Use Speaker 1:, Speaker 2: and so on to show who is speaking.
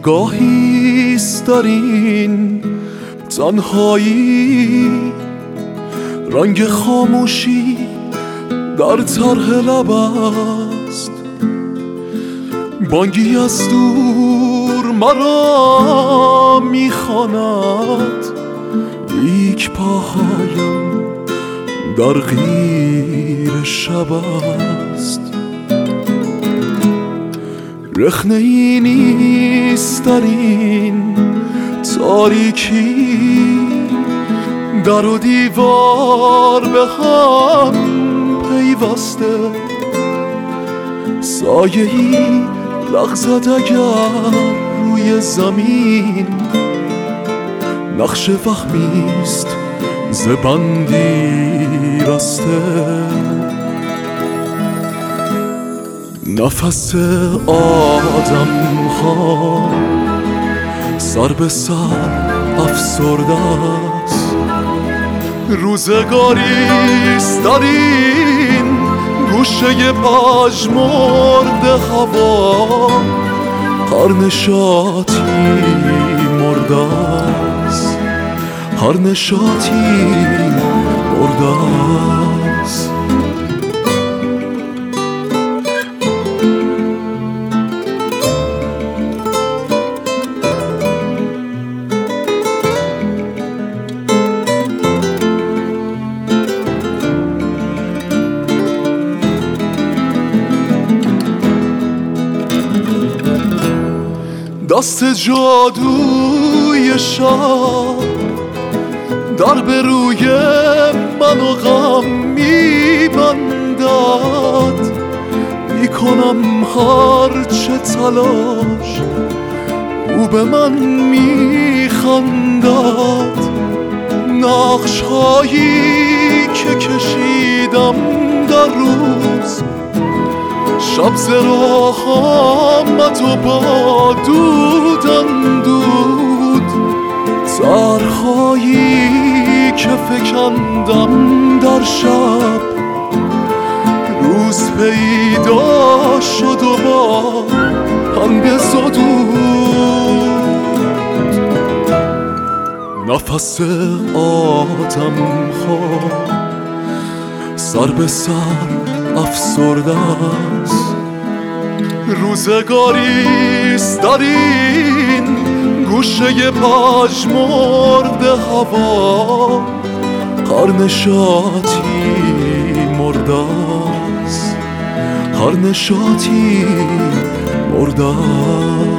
Speaker 1: نگاهیست در این تنهایی، رنگ خاموشی در طرح لب است. بانگی از دور مرا میخواند، لیک پاهایم در غیر شب است. رخنه ای نیست در این تاریکی، در و دیوار به هم پیوسته. سایه‌ای لغزد اگر روی زمین، نقش وهمیست ز بندی رسته. نفس آدم ها سر به سر افسرده است. روزگاریست در این گوشه پژمرده هوا، هر نشاطی مرده است، هر نشاطی مرده است. دست جادوی شب در به روی من و غم میبندد. میکنم هر چه تلاش، او به من میخندد. نقش هایی که کشیدم در روز، شب ز راه آمد و با دود اندود. طرح‌هایی که فکندم در شب، روز پیدا شد و با هم بزدود. نفس آدم ها سر به سر افسرده است. روزگاریست در این گوشه پژمرده هوا، هر نشاطی مرده است، هر نشاطی مرده است.